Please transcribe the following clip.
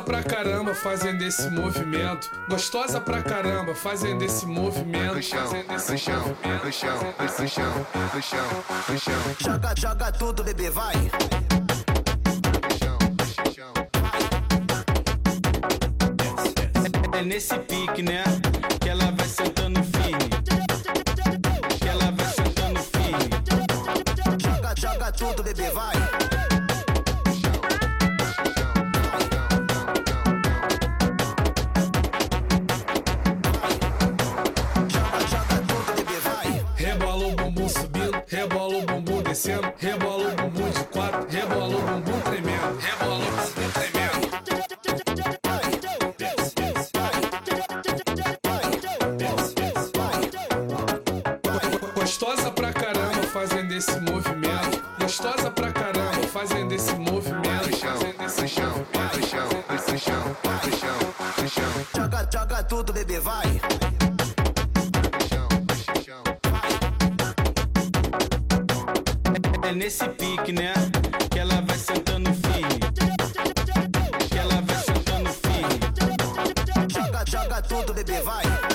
pra caramba fazendo esse movimento. Gostosa pra caramba fazendo esse movimento. No chão, no chão, no chão, no chão, no chão, no chão. Joga, joga tudo, bebê, vai. É nesse pique, né? Que ela vai sentando firme. Que ela vai sentando firme. Joga, joga tudo, bebê, vai. Joga, joga tudo, bebê, vai. Rebola o bumbum subindo, rebola o bumbum descendo, rebola o bumbum de quatro, rebola o bumbum tremendo, rebola o bumbum tremendo. Gostosa pra caramba fazendo esse movimento. Gostosa pra caramba fazendo esse movimento. No chão, no chão, no chão, no chão, no chão, no chão. Joga, joga tudo, bebê, vai. No chão, no chão. É nesse pique, né? Que ela vai sentando firme. Que ela vai sentando firme. Joga, joga tudo, bebê, vai.